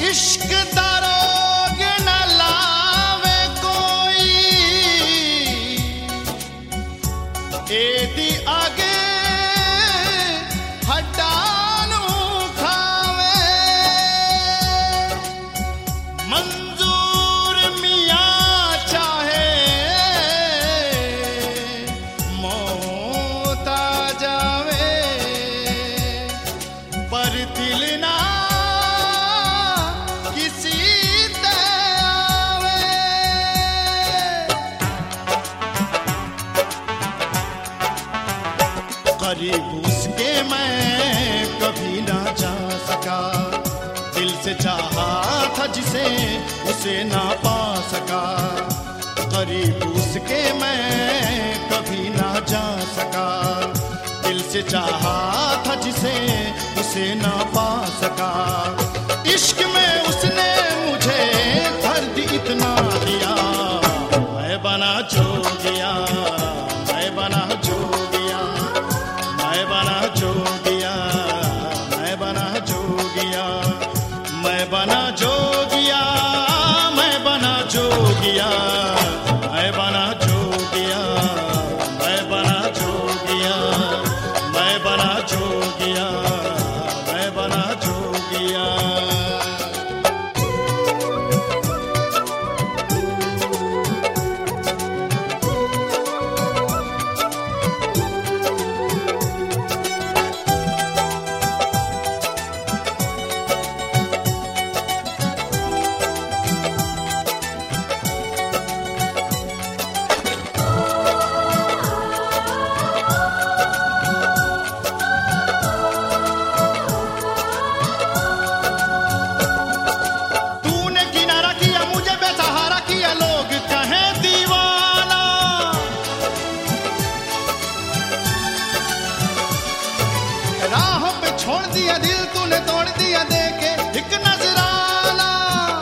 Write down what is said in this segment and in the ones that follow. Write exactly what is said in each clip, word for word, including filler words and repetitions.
इश्क दारोग न लावे कोई, एदी आगे हड्डानू खावे। मंजूर मियाँ चाहे मौत आ जावे, पर दिल ना किसी ते आवे। करीब उसके मैं कभी ना जा सका, दिल से चाहा था जिसे उसे ना पा सका। करीब उसके मैं कभी ना जा सका, दिल से चाहा था जिसे उसे ना पा सका। इश्क में उसने मुझे दर्द इतना दिया, मैं बना जोगिया, मैं बना जोगिया, मैं बना जोगिया, मैं बना जोगिया, मैं बना जोगिया, मैं बना जोगिया, मैं बना जोगिया, मैं बना जोगिया, मैं बना जोगिया, मैं बना जोगिया। तूने किनारा किया मुझे बेसहारा किया, लोग कहें दीवाना। राहों पे छोड़ दिया दिल तूने तोड़ दिया देके एक नजराना।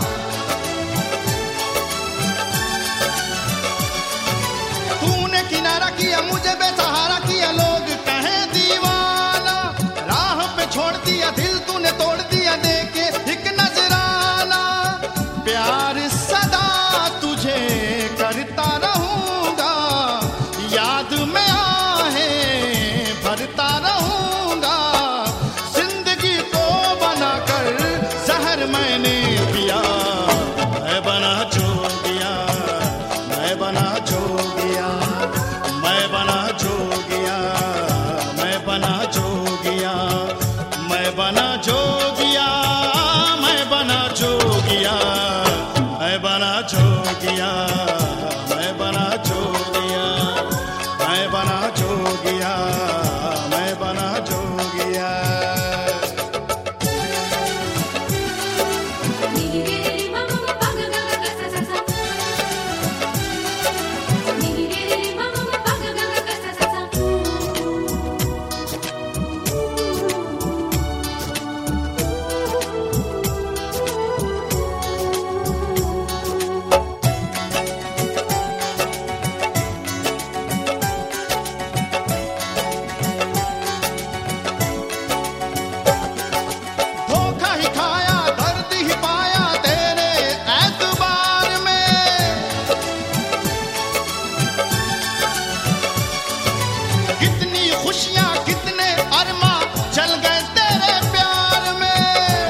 तूने किनारा किया मुझे बेसहारा किया, लोग कहें दीवाना। राह पे छोड़ दिया दिल तूने तोड़ दिया देके एक नजराना। प्यार सदा तुझे करता रहूंगा, याद में आहें भरता रहूंगा। जिंदगी को बनाकर जहर मैंने पिया, मैं बना जोगिया, मैं बना जोगिया, मैं बना जोगिया, मैं बना जोगिया, मैं बना जोगिया, मैं बना जोगिया, मैं बना जोगिया, मैं बना जोगिया, मैं बना जोगिया, मैं बना जोगिया। धोखा ही खाया दर्द ही पाया तेरे एतबार में। कितनी खुशियां कितने अरमा चल गए तेरे प्यार में।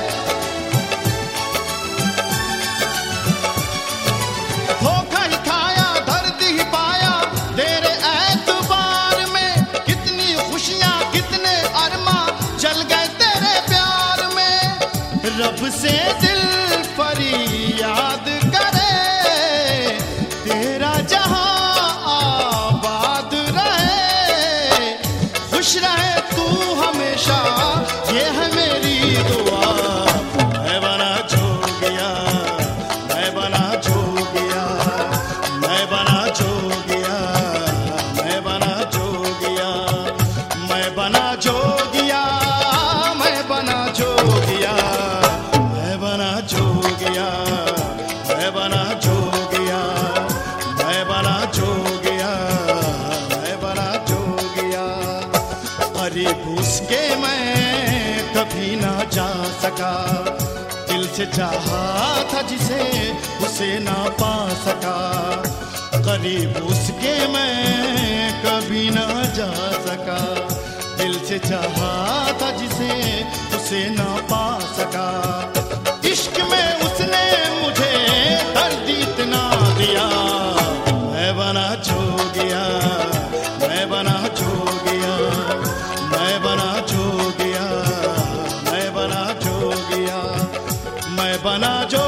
धोखा ही खाया दर्द ही पाया तेरे एतबार में। कितनी खुशियां कितने अरमा चल गए तेरे प्यार में। रब से दिल फरियाद करे, तेरा जहां आबाद रहे। खुश रहे तू हमेशा, ये है मेरी दुआ। मैं बना जोगिया, मैं बना जोगिया, मैं बना जोगिया, मैं बना जोगिया, मैं बना जोगिया, मैं बना जोगिया, मैं बना जोगिया, मैं बना जोगिया, मैं बना जोगिया, मैं बना जोगिया। करीब उसके मैं कभी ना जा सका, दिल से चाहा था जिसे उसे ना पा सका, करीब उसके मैं कभी ना जा सका। दिल से चाहा था जिसे उसे ना पा सका, इश्क में उसने मुझे दर्द इतना दिया, मैं बना जोगिया, मैं बना जोगिया, मैं बना जोगिया, मैं बना जोगिया, मैं बना जो